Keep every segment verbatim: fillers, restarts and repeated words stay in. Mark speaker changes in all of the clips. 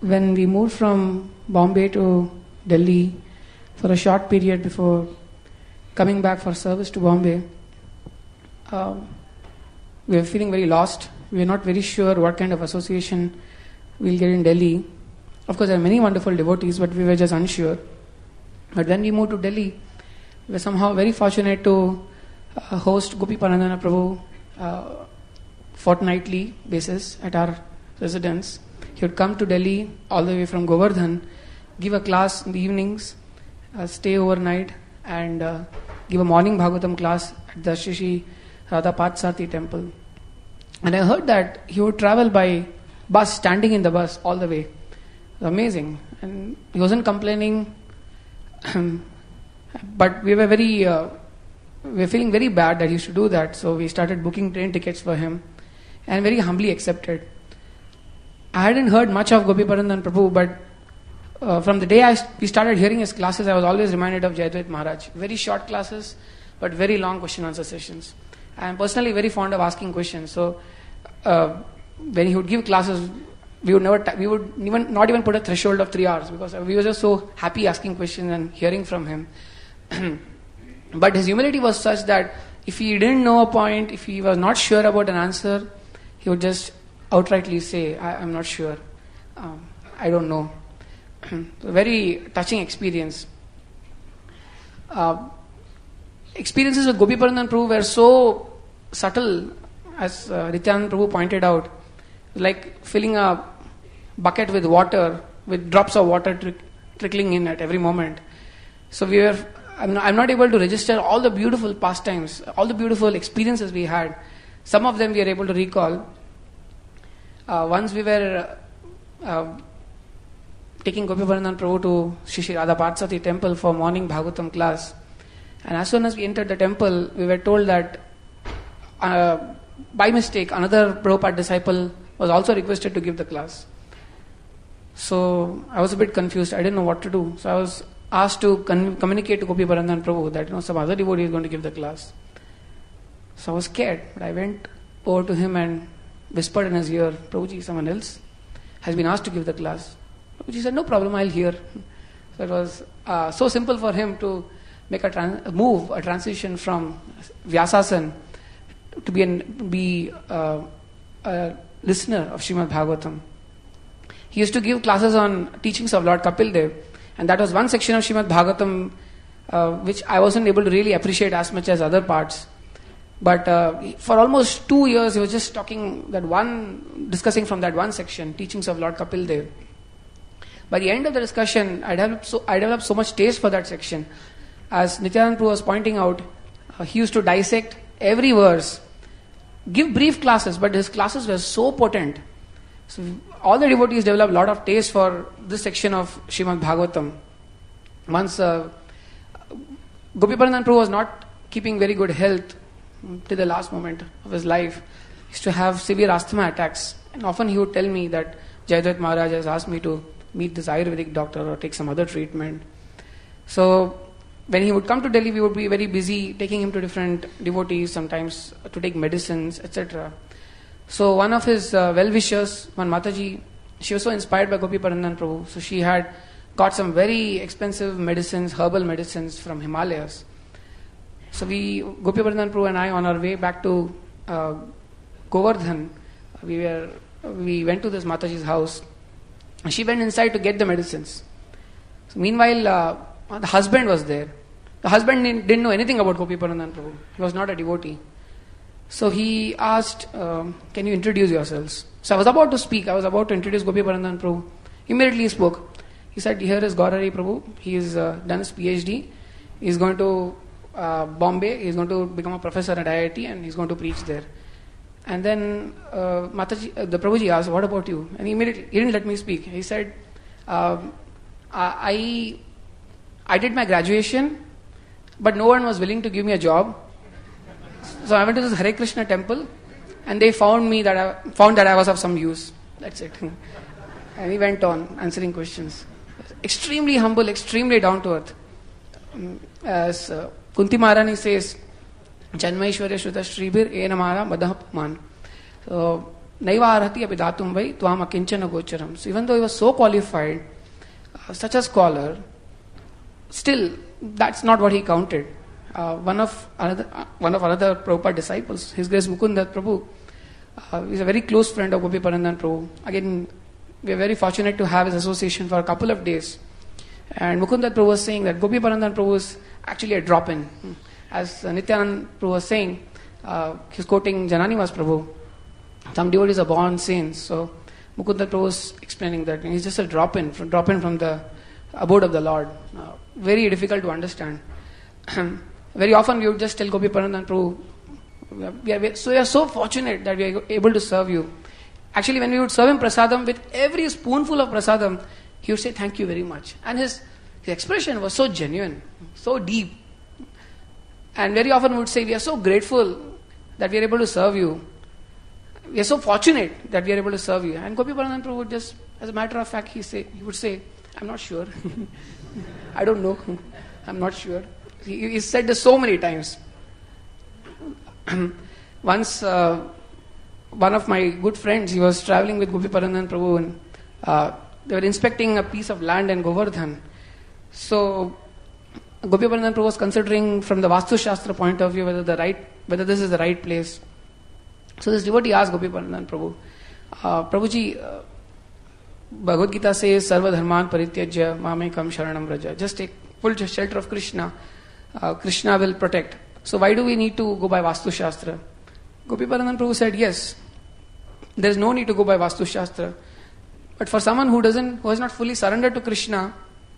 Speaker 1: when we moved from Bombay to Delhi for a short period before coming back for service to Bombay, um, we were feeling very lost. We were not very sure what kind of association we'll get in Delhi. Of course, there are many wonderful devotees, but we were just unsure. But when we moved to Delhi, we were somehow very fortunate to uh, host Gopi Paranadhana Prabhu uh, fortnightly basis at our residence. He would come to Delhi all the way from Govardhan, give a class in the evenings, uh, stay overnight, and uh, give a morning Bhagavatam class at the Shri Shri Radha Parthasarathi temple. And I heard that he would travel by bus, standing in the bus all the way. It was amazing. And he wasn't complaining, but we were very, uh, we were feeling very bad that he should do that. So we started booking train tickets for him and very humbly accepted. I hadn't heard much of Gopi Paranadhana Prabhu, but uh, from the day I st- we started hearing his classes, I was always reminded of Jayadvaita Maharaj. Very short classes, but very long question answer sessions. I am personally very fond of asking questions. So uh, when he would give classes, we would never, ta- we would even not even put a threshold of three hours because we were just so happy asking questions and hearing from him. But his humility was such that if he didn't know a point, if he was not sure about an answer, he would just outrightly say, I, I'm not sure. Um, I don't know. A very touching experience. Uh, experiences with Gopi Paranadhana Prabhu were so subtle, as uh, Nityananda Prabhu pointed out, like filling a bucket with water, with drops of water trick, trickling in at every moment. So we were, I'm not, I'm not able to register all the beautiful pastimes, all the beautiful experiences we had. Some of them we are able to recall. Uh, once we were uh, uh, taking Gopi Paranadhana Prabhu to Shri Shri Radha Parthasarathi temple for morning Bhagavatam class. And as soon as we entered the temple, we were told that uh, by mistake, another Prabhupada disciple was also requested to give the class. So I was a bit confused. I didn't know what to do. So I was asked to con- communicate to Gopi Paranadhana Prabhu that you know some other devotee is going to give the class. So I was scared, but I went over to him and whispered in his ear, Prabhuji, someone else has been asked to give the class. Prabhuji said, no problem, I'll hear. So it was uh, so simple for him to make a trans- move, a transition from Vyasasan to be, an, be uh, a listener of Srimad Bhagavatam. He used to give classes on teachings of Lord Kapil Dev, and that was one section of Srimad Bhagavatam uh, which I wasn't able to really appreciate as much as other parts. But uh, for almost two years, he was just talking that one, discussing from that one section, teachings of Lord Kapil Dev. By the end of the discussion, I developed so, I developed so much taste for that section. As Nityananda Prabhu was pointing out, uh, he used to dissect every verse, give brief classes, but his classes were so potent. So all the devotees developed a lot of taste for this section of Srimad Bhagavatam. Once uh, Gopi Paranadhana Prabhu was not keeping very good health till the last moment of his life. He used to have severe asthma attacks, and often he would tell me that Jayadvaita Maharaj has asked me to meet this Ayurvedic doctor or take some other treatment. So when he would come to Delhi, we would be very busy taking him to different devotees, sometimes to take medicines, et cetera. So one of his uh, well-wishers, one Mataji, she was so inspired by Gopi Paranadhana Prabhu, so she had got some very expensive medicines, herbal medicines from Himalayas. So we, Gopi Paranadhana Prabhu and I, on our way back to uh, Govardhan, we were we went to this Mataji's house. She went inside to get the medicines. So meanwhile, uh, the husband was there. The husband didn't, didn't know anything about Gopi Paranadhana Prabhu. He was not a devotee. So he asked, um, can you introduce yourselves? So I was about to speak. I was about to introduce Gopi Paranadhana Prabhu. Immediately he spoke. He said, here is Gaurari Prabhu. He has uh, done his PhD. He is going to uh, Bombay. He is going to become a professor at I I T and he is going to preach there. And then uh, Mataji, uh, the Prabhuji asked, what about you? And he immediately, he didn't let me speak. He said, um, I, I did my graduation, but no one was willing to give me a job. So I went to this Hare Krishna temple, and they found me that I found that I was of some use. That's it. And he went on answering questions. Extremely humble, extremely down to earth. As uh, Kunti Maharani says, Janmaishwarya Shruta Shribir Enamara Madhapaman. So Naiva arhati api datum vai tvam akinchana gocharam. So even though he was so qualified, uh, such a scholar, still that's not what he counted. Uh, one of another, uh, one of another Prabhupada disciples, His Grace Mukunda Prabhu, uh, is a very close friend of Gopi Parandan Prabhu. Again, we are very fortunate to have his association for a couple of days. And Mukunda Prabhu was saying that Gopi Parandan Prabhu is actually a drop-in. As uh, Nityanand Prabhu was saying, uh, he's quoting Jananivas Prabhu. Some devotees are born saints. So Mukunda Prabhu was explaining that he's just a drop-in, from, drop-in from the abode of the Lord. Uh, very difficult to understand. Very often we would just tell Gopi Parandan Prabhu, we are, so we are so fortunate that we are able to serve you. Actually, when we would serve him prasadam, with every spoonful of prasadam, he would say, thank you very much. And his, his expression was so genuine, so deep. And very often we would say, we are so grateful that we are able to serve you. We are so fortunate that we are able to serve you. And Gopi Parandan Prabhu would just, as a matter of fact, he, say, he would say, I'm not sure. I don't know. I'm not sure. He, he said this so many times. Once, uh, one of my good friends, he was traveling with Gopi Parandan Prabhu, and uh, they were inspecting a piece of land in Govardhan. So Gopi Parandan Prabhu was considering from the Vastu Shastra point of view whether the right, whether this is the right place. So this devotee asked Gopi Parandan Prabhu, uh, Prabhuji, uh, Bhagavad Gita says, Sarva dharman parityajya mamekam sharanam vraja. Just take full shelter of Krishna. Uh, Krishna will protect. So why do we need to go by Vastu Shastra? Gopi Parandan Prabhu said, yes, there is no need to go by Vastu Shastra. But for someone who doesn't, who has not fully surrendered to Krishna,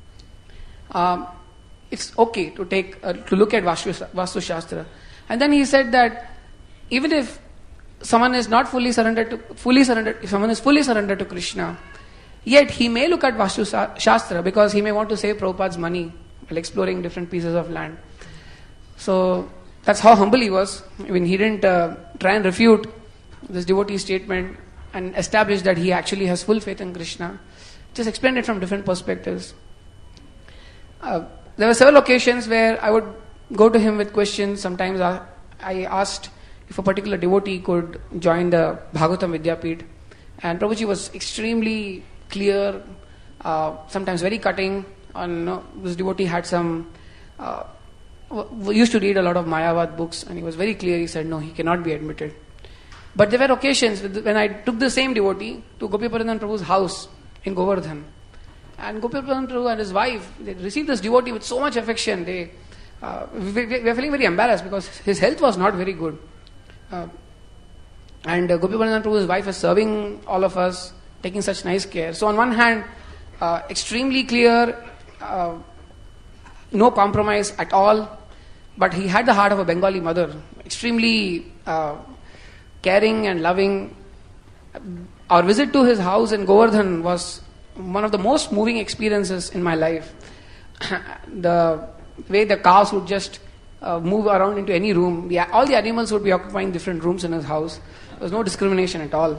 Speaker 1: uh, it's okay to take, uh, to look at Vastu, Vastu Shastra. And then he said that even if someone is not fully surrendered to, fully surrendered, if someone is fully surrendered to Krishna, yet he may look at Vastu Shastra because he may want to save Prabhupada's money while exploring different pieces of land. So that's how humble he was. I mean, he didn't uh, try and refute this devotee's statement and establish that he actually has full faith in Krishna. Just explained it from different perspectives. Uh, there were several occasions where I would go to him with questions. Sometimes I, I asked if a particular devotee could join the Bhagavatam Vidyapith. And Prabhuji was extremely clear, uh, sometimes very cutting. On uh, this devotee had some, uh, w- used to read a lot of Mayavad books, and he was very clear. He said, no, he cannot be admitted. But there were occasions when I took the same devotee to Gopi Parandan Prabhu's house in Govardhan. And Gopi Parandan Prabhu and his wife, they received this devotee with so much affection. They, uh, we, we were feeling very embarrassed because his health was not very good. Uh, and uh, Gopi Parandan Prabhu's wife is serving all of us, taking such nice care. So on one hand, uh, extremely clear, uh, no compromise at all, but he had the heart of a Bengali mother, extremely uh, caring and loving. Our visit to his house in Govardhan was one of the most moving experiences in my life. The way the cows would just uh, move around into any room, the, all the animals would be occupying different rooms in his house. There was no discrimination at all.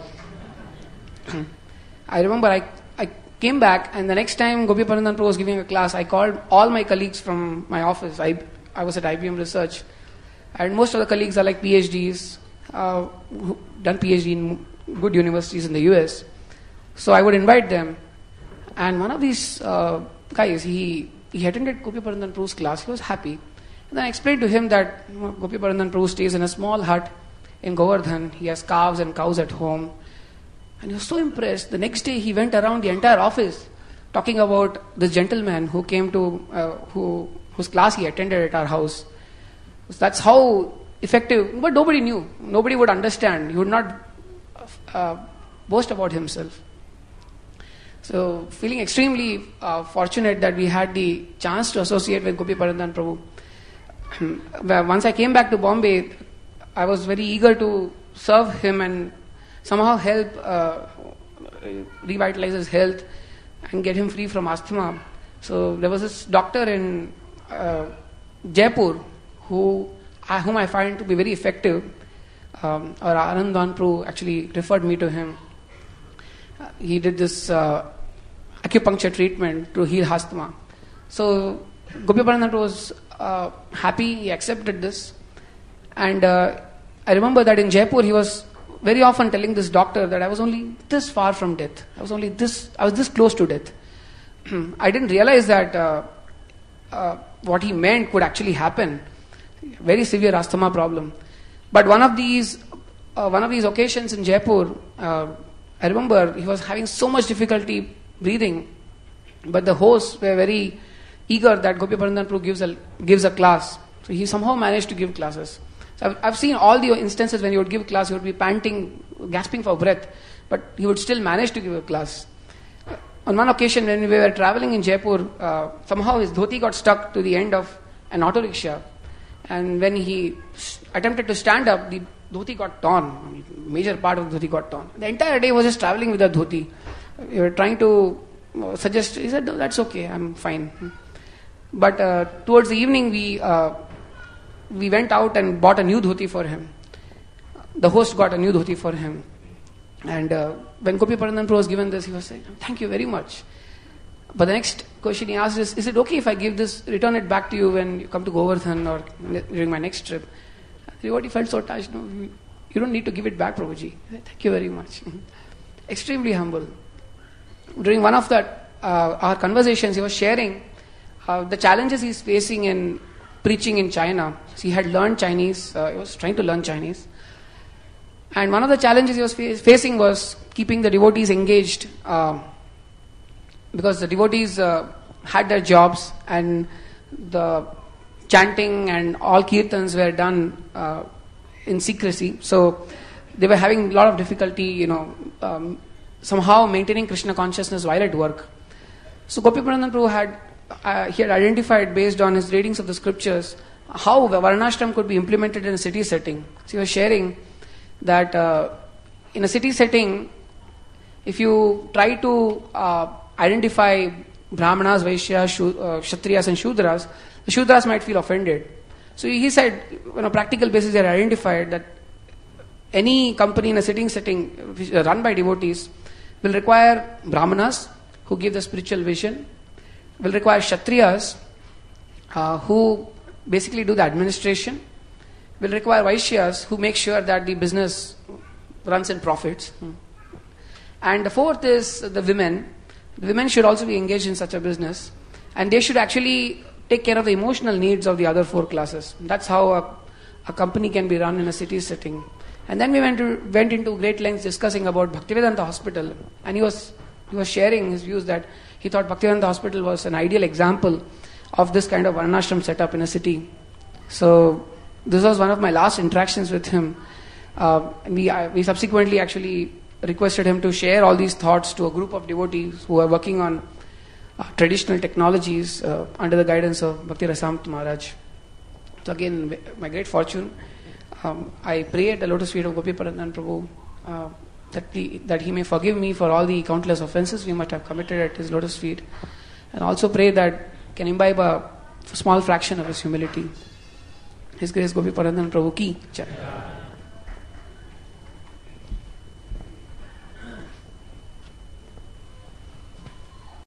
Speaker 1: I remember I, I came back, and the next time Gopi Parandan Prabhu was giving a class, I called all my colleagues from my office. I, I was at I B M Research, and most of the colleagues are like PhDs, uh, who done PhD in good universities in the U S. So I would invite them, and one of these uh, guys, he, he attended Gopi Parandan Prabhu's class. He was happy. And then I explained to him that you know, Gopi Parandan Prabhu stays in a small hut in Govardhan. He has calves and cows at home. And he was so impressed. The next day he went around the entire office talking about this gentleman who came to, uh, who whose class he attended at our house. So that's how effective, but nobody knew. Nobody would understand. He would not uh, boast about himself. So feeling extremely uh, fortunate that we had the chance to associate with Gopi Parandan Prabhu. Once I came back to Bombay, I was very eager to serve him and somehow help uh, revitalize his health and get him free from asthma. So there was this doctor in uh, Jaipur who, uh, whom I find to be very effective. Um, or Anand Danpru actually referred me to him. Uh, he did this uh, acupuncture treatment to heal asthma. So Gopi Parandan was uh, happy, he accepted this. And uh, I remember that in Jaipur he was very often telling this doctor that I was only this far from death. I was only this, I was this close to death. I didn't realize that uh, uh, what he meant could actually happen. Very severe asthma problem. But one of these, uh, one of these occasions in Jaipur, uh, I remember he was having so much difficulty breathing, but the hosts were very eager that Gopi Parandan Prabhu gives a, gives a class. So he somehow managed to give classes. So I've, I've seen all the instances when he would give class, he would be panting, gasping for breath, but he would still manage to give a class. On one occasion when we were traveling in Jaipur, uh, somehow his dhoti got stuck to the end of an auto rickshaw. And when he attempted to stand up, the dhoti got torn. Major part of the dhoti got torn. The entire day he was just traveling with a dhoti. We were trying to suggest, he said, no, that's okay, I'm fine. But uh, towards the evening, we uh, we went out and bought a new dhoti for him. The host got a new dhoti for him. And uh, when Gopi Parandan Prabhu was given this, he was saying, thank you very much. But the next question he asked is, is it okay if I give this, return it back to you when you come to Govardhan or during my next trip? Devotee felt so touched. No, you don't need to give it back, Prabhuji. Thank you very much. Extremely humble. During one of that, uh, our conversations, he was sharing uh, the challenges he's facing in preaching in China. So he had learned Chinese, uh, he was trying to learn Chinese. And one of the challenges he was fa- facing was keeping the devotees engaged, uh, because the devotees uh, had their jobs and the chanting and all kirtans were done uh, in secrecy. So they were having a lot of difficulty, you know, um, somehow maintaining Krishna consciousness while at work. So Gopi Parandan Prabhu had, uh, he had identified based on his readings of the scriptures how Varnashram could be implemented in a city setting. So he was sharing that uh, in a city setting, if you try to uh, identify Brahmanas, Vaishyas, Shu, uh, Kshatriyas and Shudras, the Shudras might feel offended. So he said, on a practical basis, they had identified that any company in a sitting setting which, uh, run by devotees will require Brahmanas who give the spiritual vision, will require Kshatriyas uh, who basically do the administration, will require Vaishyas who make sure that the business runs in profits. Hmm. And the fourth is the women. The women should also be engaged in such a business, and they should actually take care of the emotional needs of the other four classes. That's how a, a company can be run in a city setting. And then we went to, went into great lengths discussing about Bhaktivedanta Hospital, and he was he was sharing his views that he thought Bhaktivedanta Hospital was an ideal example of this kind of varnashram setup in a city. So this was one of my last interactions with him. Uh, and we uh, we subsequently actually requested him to share all these thoughts to a group of devotees who are working on uh, traditional technologies uh, under the guidance of Bhakti Rasamrita Maharaj. So again, my great fortune. Um, I pray at the lotus feet of Gopi Parandan Prabhu uh, that, the, that he may forgive me for all the countless offenses we must have committed at his lotus feet, and also pray that can imbibe a small fraction of his humility. His Grace Gopi Parandan Prabhu ki Jai.